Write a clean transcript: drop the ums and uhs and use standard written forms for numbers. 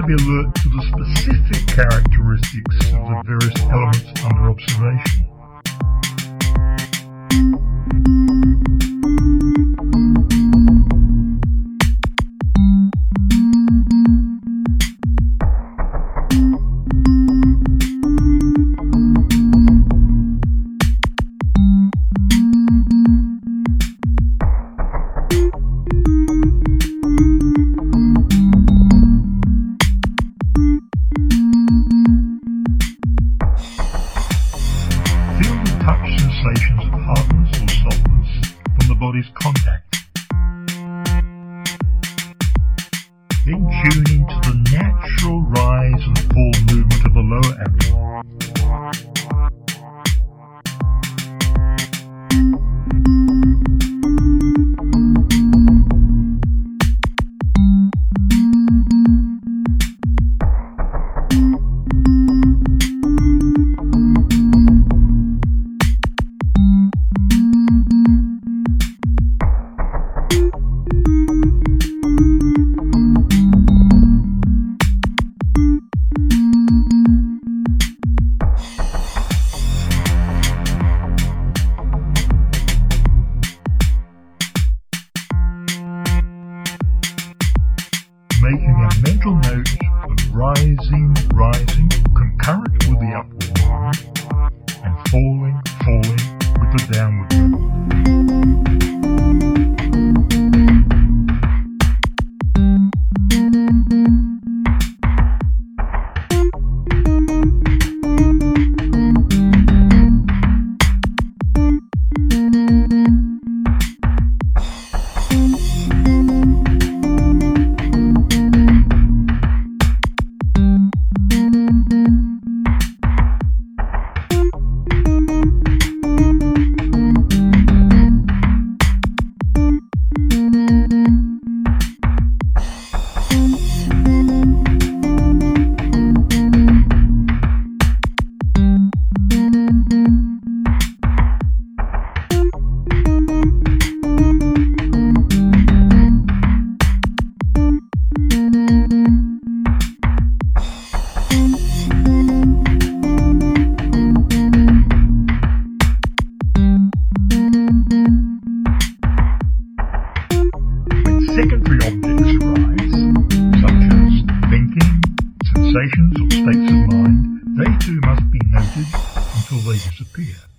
be alert to the specific characteristics of the various elements under observation. Touch sensations of hardness or softness from the body's contact. Then tune into the natural rise and fall movement of the lower abdomen. Making a mental note of rising, concurrent with the upward movement, and falling with the downward movement. Secondary objects arise, such as thinking, sensations or states of mind. They too must be noted until they disappear.